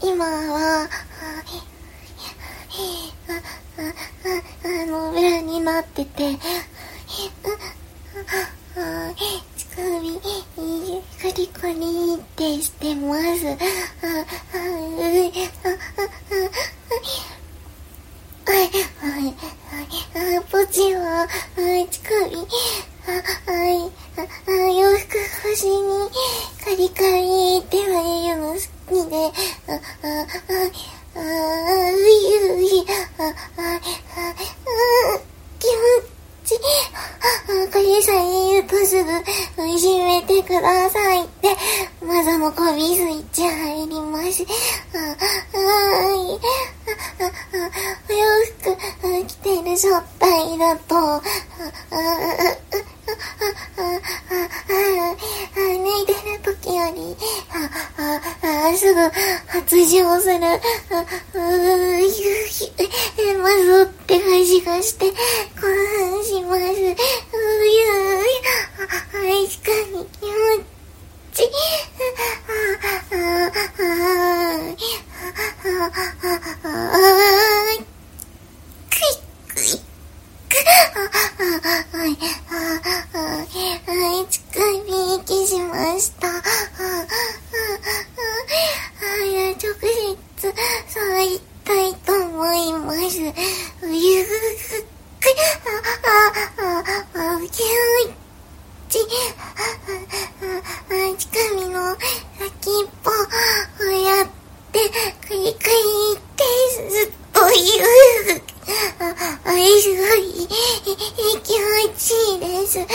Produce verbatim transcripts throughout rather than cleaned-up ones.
今は、あ、あ、あ、あの、裏になってて、あ、乳首、カリカリってしてます。あ、あ、あ、はい、はい、はい、ポチは、乳首、あ、はい、あ、洋服越しにカリカリって言われるの好きで、あ、あ、あ、あ、ういうい、あ、あ、あ、気持ちいい、あ、これさえ言うとすぐいじめてくださいって、まずもこびスイッチ入ります。あ、はい、あ、あ、お洋服着てる状態だと、あ、あ、あ、寝いてる時より、あ、あ、あ、すぐ発情する、あ、う、ゆ、ひ、え、まぞって感じがして、興奮します。う、ゆ、あ、確かに気持ちいい。あ、あ、あ、あ、あ、くい、くい、はい、はい、乳首息しました。はい、直接触りたいと思います。うゆぐく、あ、あ、気持ちいい。乳首の先っぽをやって、クリクリってずっと言う。あ、あれすごい気持ちいいです。あ、あ、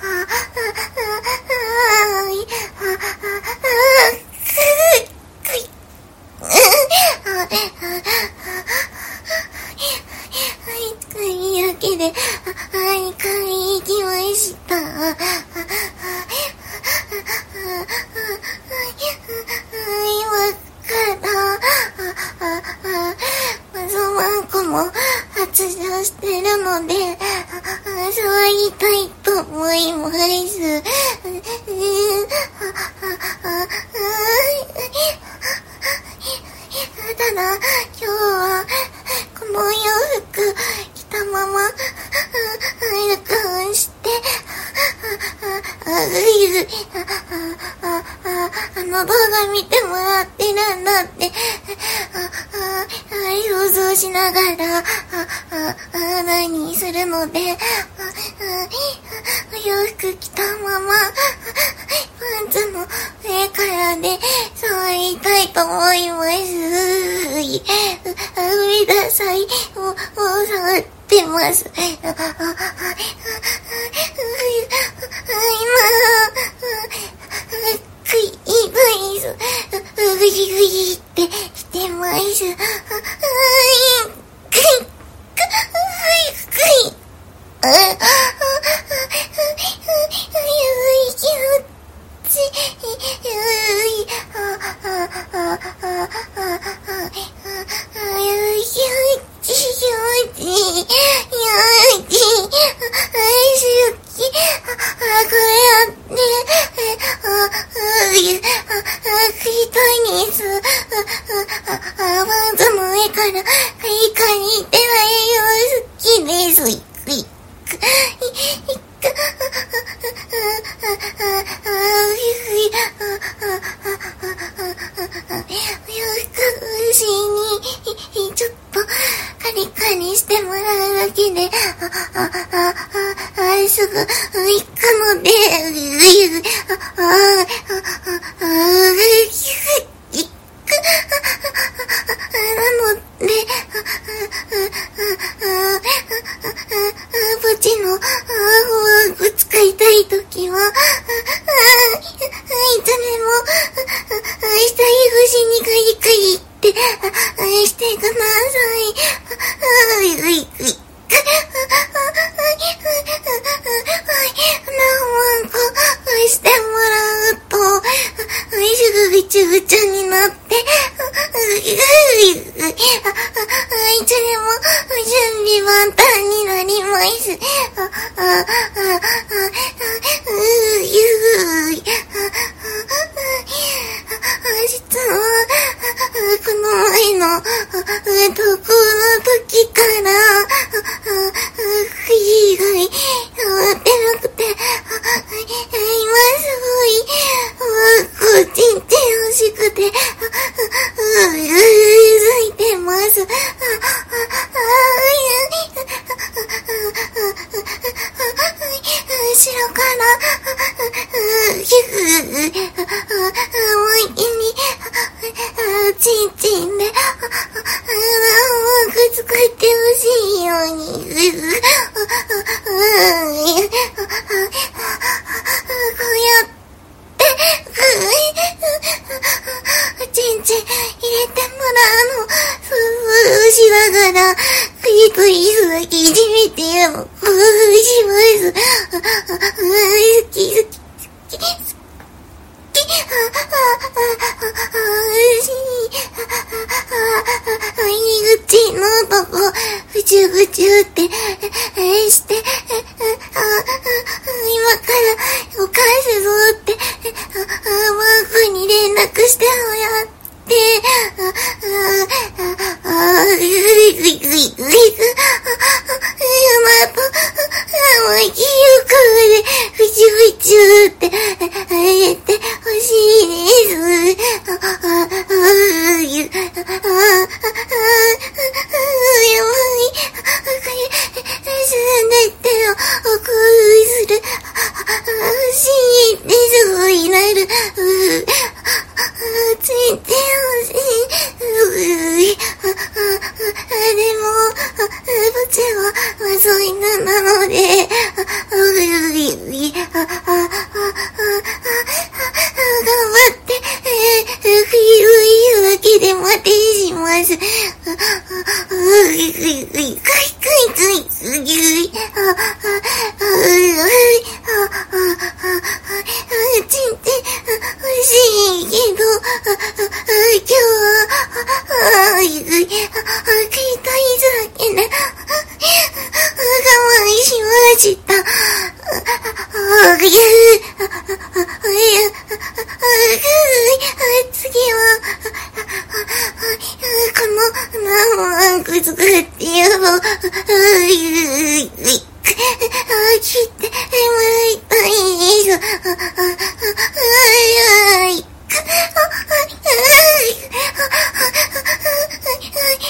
あ、あ、あ、くい、あ、というわけで、はい、行きました。今からマゾマンコも発情してるので、触りたいと思います。ただ今日はこの洋服着たまま録音してあの動画見てもらってるんだって想像しながら何するので、洋服着たままパンツの上からで触りたいと思います。上田さいを触ってます。今クイブイズグリグリってしてます。クイクイクイああちょっとカリカリしてもらうだけで、あ、あ、あ、あ、すぐ行くので、あ、あ、あ、行く。なので、ポチのフォーク使いたいときは、いつでも、下越しにカリカリってしてください。うい、うい。何万個してもらうと、すぐぐちゅぐちゅになって、いつでも準備万端になります。実はこのあ、どこの時から、あ、くじがい、あ、出なくて、あ、今すごい、あ、こっちんち欲しくて、あ、う、う、うずいてます。あ、あ、後ろから、ひゅう、思いっきり、ちんちんで、くつくってほしいように、こうやって、ちんちん入れてもらうの、そうしながら、クリクリすだけいじめてよ、こうします。好き好き好き好き。入り口のとこ、ぐちゅぐちゅってして、今からお返すぞって、マークに連絡してもやって、ああ、ぐいぐいぐいぐいぐい、まと、もういいよ、これ、ぐちゅぐちゅって、やってほしいです。ああ、ああ、やばい。進んでいってよ、恋する。欲しいですごいなる。ついてほしい。でも、ぼちはそういうのなので、頑張って、冬言うわけで待ってします。ちんって欲しいけど、今日は、食いたいだけで、我慢しました。次は、この、何個作ってよ。切ってもらいたいです。